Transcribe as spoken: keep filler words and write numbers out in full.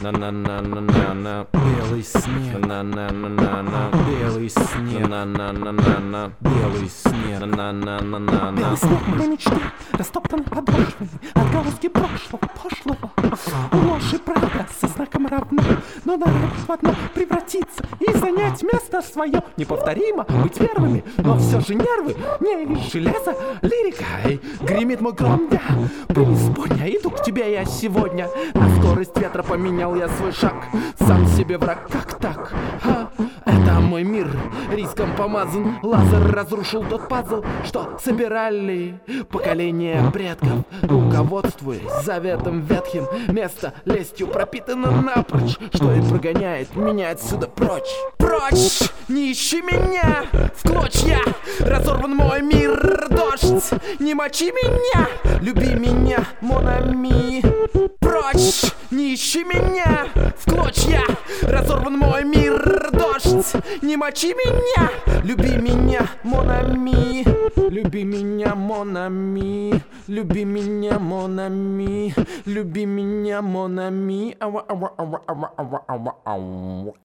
На-на-на-на-на-на. Белый снег, На-на-на-на-на. белый снег, На-на-на-на-на. белый снег. На-на-на-на-на. Белый снег моей мечты, растоптан подошвами, отголоски прошлого, пошлого. Ложь и правда со знаком равно, но народ в одно превратиться и занять место свое. Неповторимо быть первыми, но все же нервы не из железа. Лирика, эй, гремит мой гром, я преисподня, иду к тебе я сегодня. На скорость ветра поменял я свой шаг, сам себе враг, как так? А? Это мой мир, риском помазан, лазер разрушил тот пазл, что собирали поколения предков. Руководствуясь заветом ветхим, место лестью пропитано напрочь, что и прогоняет меня отсюда прочь. Прочь, не ищи меня в клочья, разорван мой мир, дождь, не мочи меня, люби меня, монами. Прочь, не ищи меня в клочья, разорван мой мир, дождь, не мочи меня, люби меня, монами. Люби меня, монами, люби меня, монами, люби меня, монами. Ава, ава, ава, ава, ава, ава, ава.